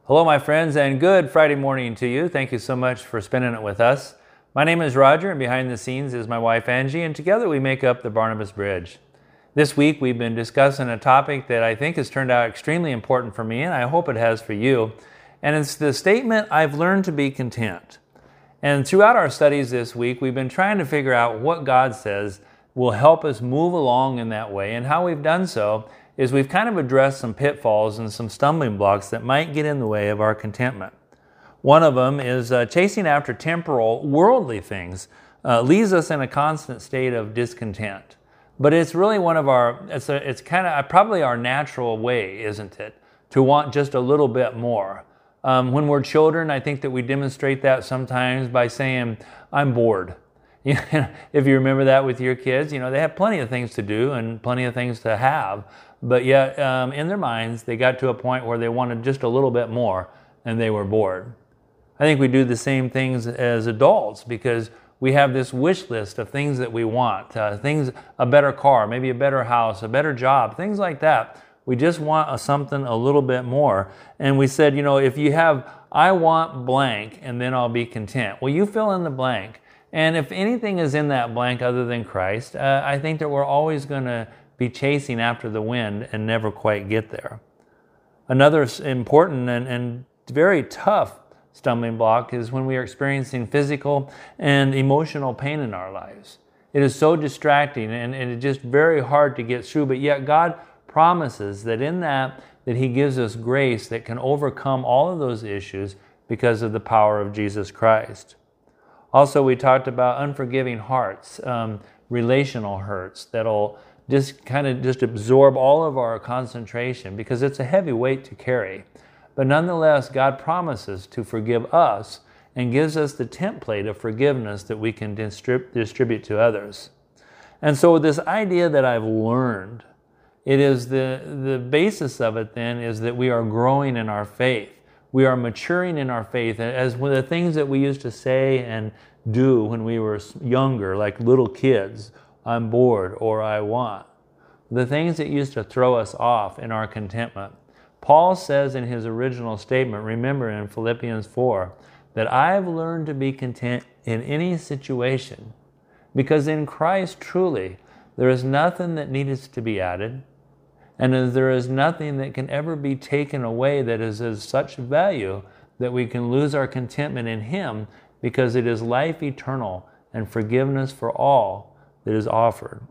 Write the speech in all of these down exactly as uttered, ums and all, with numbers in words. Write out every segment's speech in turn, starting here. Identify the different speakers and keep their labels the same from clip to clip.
Speaker 1: Hello, my friends, and good Friday morning to you. Thank you so much for spending it with us. My name is Roger, and behind the scenes is my wife, Angie, and together we make up the Barnabas Bridge. This week, we've been discussing a topic that I think has turned out extremely important for me, and I hope it has for you. And it's the statement, I've learned to be content. And throughout our studies this week, we've been trying to figure out what God says will help us move along in that way. And how we've done so is we've kind of addressed some pitfalls and some stumbling blocks that might get in the way of our contentment. One of them is uh, chasing after temporal, worldly things uh, leaves us in a constant state of discontent. But it's really one of our, it's, a, it's kind of probably our natural way, isn't it? To want just a little bit more. Um, when we're children, I think that we demonstrate that sometimes by saying, I'm bored. You know, if you remember that with your kids, you know, they have plenty of things to do and plenty of things to have, but yet um, in their minds, they got to a point where they wanted just a little bit more and they were bored. I think we do the same things as adults because we have this wish list of things that we want, uh, things, a better car, maybe a better house, a better job, things like that. We just want a, something a little bit more. And we said, you know, if you have, I want blank, and then I'll be content. Well, you fill in the blank. And if anything is in that blank other than Christ, uh, I think that we're always going to be chasing after the wind and never quite get there. Another important and, and very tough stumbling block is when we are experiencing physical and emotional pain in our lives. It is so distracting and, and it's just very hard to get through, but yet God promises that in that, that He gives us grace that can overcome all of those issues because of the power of Jesus Christ. Also, we talked about unforgiving hearts, um, relational hurts that'll just kind of just absorb all of our concentration because it's a heavy weight to carry. But nonetheless, God promises to forgive us and gives us the template of forgiveness that we can distrib- distribute to others. And so this idea that I've learned, it is the, the basis of it then is that we are growing in our faith. We are maturing in our faith as one of the things that we used to say and do when we were younger, like little kids, I'm bored or I want. The things that used to throw us off in our contentment. Paul says in his original statement, remember in Philippians four, that I've learned to be content in any situation because in Christ truly there is nothing that needs to be added. And there is nothing that can ever be taken away that is of such value that we can lose our contentment in Him because it is life eternal and forgiveness for all that is offered.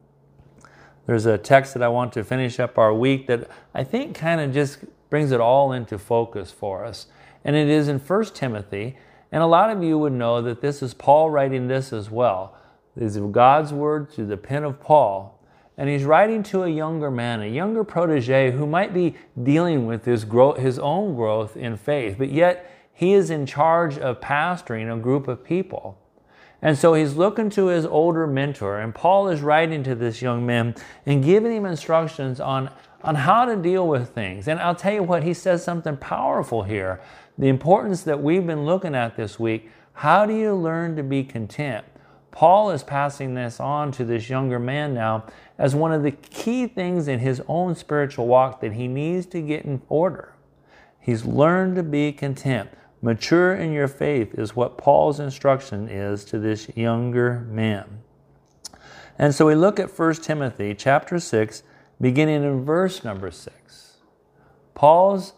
Speaker 1: There's a text that I want to finish up our week that I think kind of just brings it all into focus for us. And it is in First Timothy. And a lot of you would know that this is Paul writing this as well. This is God's word through the pen of Paul. And he's writing to a younger man, a younger protege who might be dealing with his, growth, his own growth in faith, but yet he is in charge of pastoring a group of people. And so he's looking to his older mentor, and Paul is writing to this young man and giving him instructions on, on how to deal with things. And I'll tell you what, he says something powerful here. The importance that we've been looking at this week, how do you learn to be content? Paul is passing this on to this younger man now as one of the key things in his own spiritual walk that he needs to get in order. He's learned to be content. Mature in your faith is what Paul's instruction is to this younger man. And so we look at First Timothy chapter six, beginning in verse number six. Paul's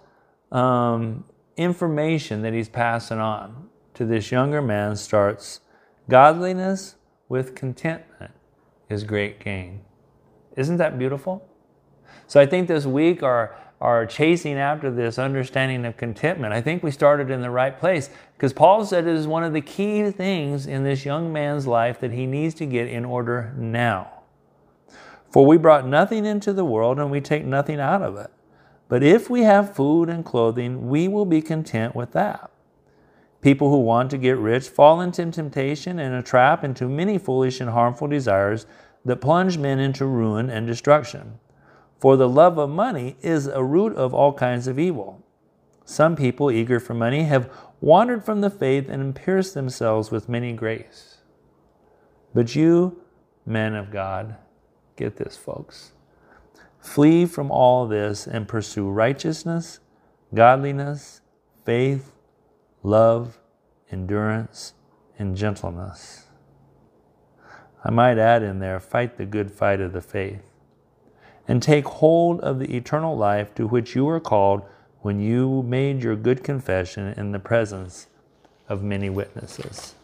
Speaker 1: um, information that he's passing on to this younger man starts, godliness with contentment is great gain. Isn't that beautiful? So I think this week our, our chasing after this understanding of contentment, I think we started in the right place because Paul said it is one of the key things in this young man's life that he needs to get in order now. For we brought nothing into the world and we take nothing out of it. But if we have food and clothing, we will be content with that. People who want to get rich fall into temptation and a trap into many foolish and harmful desires that plunge men into ruin and destruction. For the love of money is a root of all kinds of evil. Some people, eager for money, have wandered from the faith and pierced themselves with many griefs. But you, men of God, get this, folks, flee from all this and pursue righteousness, godliness, faith, love, endurance, and gentleness. I might add in there, fight the good fight of the faith, and take hold of the eternal life to which you were called when you made your good confession in the presence of many witnesses.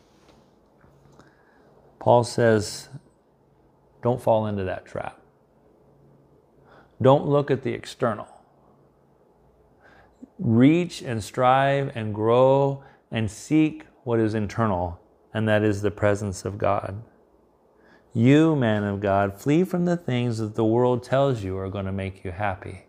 Speaker 1: Paul says, don't fall into that trap. Don't look at the external. Reach and strive and grow and seek what is internal, and that is the presence of God. You, man of God, flee from the things that the world tells you are going to make you happy.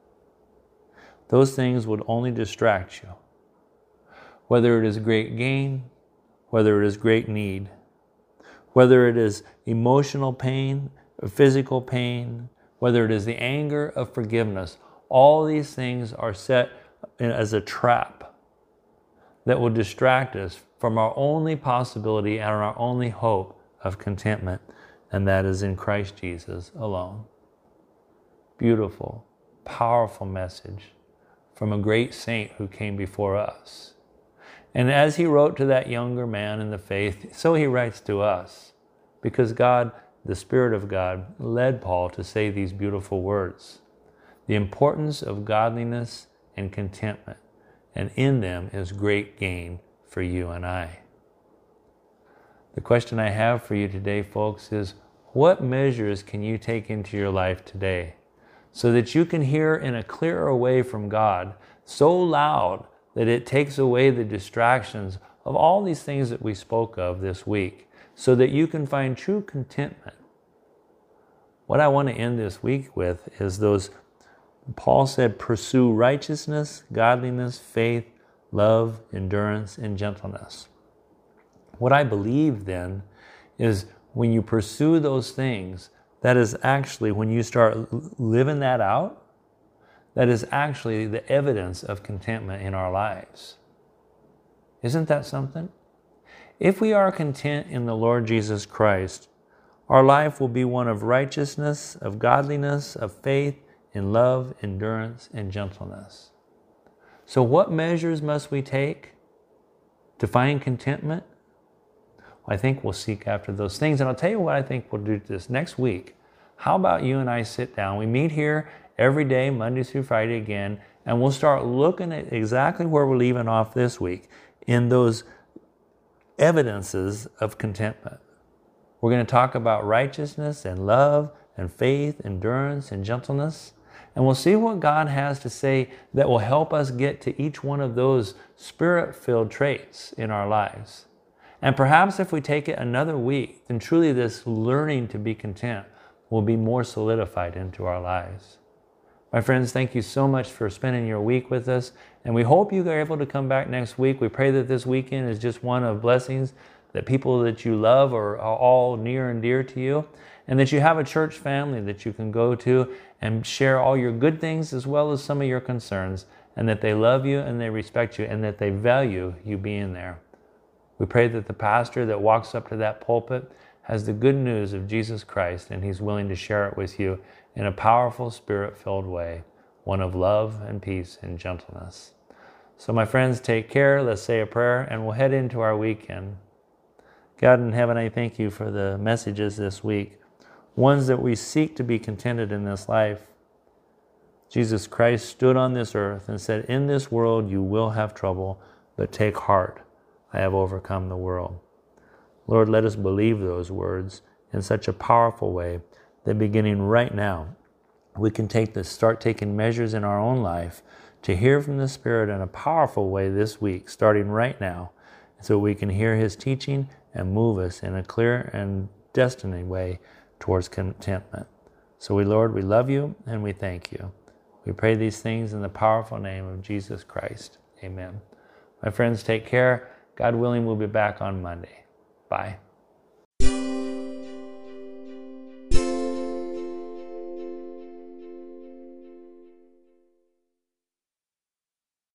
Speaker 1: Those things would only distract you. Whether it is great gain, whether it is great need, whether it is emotional pain or physical pain, whether it is the anger of forgiveness, all these things are set as a trap that will distract us from our only possibility and our only hope of contentment, and that is in Christ Jesus alone. Beautiful, powerful message from a great saint who came before us. And as he wrote to that younger man in the faith, so he writes to us, because God, the Spirit of God, led Paul to say these beautiful words. The importance of godliness and contentment, and in them is great gain for you and I. The question I have for you today, folks, is what measures can you take into your life today so that you can hear in a clearer way from God, so loud that it takes away the distractions of all these things that we spoke of this week, so that you can find true contentment? What I want to end this week with is those, Paul said, pursue righteousness, godliness, faith, love, endurance, and gentleness. What I believe then is when you pursue those things, that is actually, when you start living that out, that is actually the evidence of contentment in our lives. Isn't that something? If we are content in the Lord Jesus Christ, our life will be one of righteousness, of godliness, of faith, in love, endurance, and gentleness. So what measures must we take to find contentment? I think we'll seek after those things. And I'll tell you what I think we'll do this next week. How about you and I sit down? We meet here every day, Monday through Friday again, and we'll start looking at exactly where we're leaving off this week in those evidences of contentment. We're going to talk about righteousness and love and faith, endurance and gentleness. And we'll see what God has to say that will help us get to each one of those Spirit-filled traits in our lives. And perhaps if we take it another week, then truly this learning to be content will be more solidified into our lives. My friends, thank you so much for spending your week with us. And we hope you are able to come back next week. We pray that this weekend is just one of blessings, that people that you love are, are all near and dear to you, and that you have a church family that you can go to and share all your good things as well as some of your concerns, and that they love you and they respect you and that they value you being there. We pray that the pastor that walks up to that pulpit has the good news of Jesus Christ, and he's willing to share it with you in a powerful, Spirit-filled way, one of love and peace and gentleness. So my friends, take care. Let's say a prayer, and we'll head into our weekend. God in heaven, I thank you for the messages this week, ones that we seek to be contented in this life. Jesus Christ stood on this earth and said, in this world you will have trouble, but take heart, I have overcome the world. Lord, let us believe those words in such a powerful way that beginning right now, we can take this, start taking measures in our own life to hear from the Spirit in a powerful way this week, starting right now, so we can hear His teaching and move us in a clear and destiny way towards contentment. So we, Lord, we love you and we thank you. We pray these things in the powerful name of Jesus Christ. Amen. My friends, take care. God willing, we'll be back on Monday. Bye.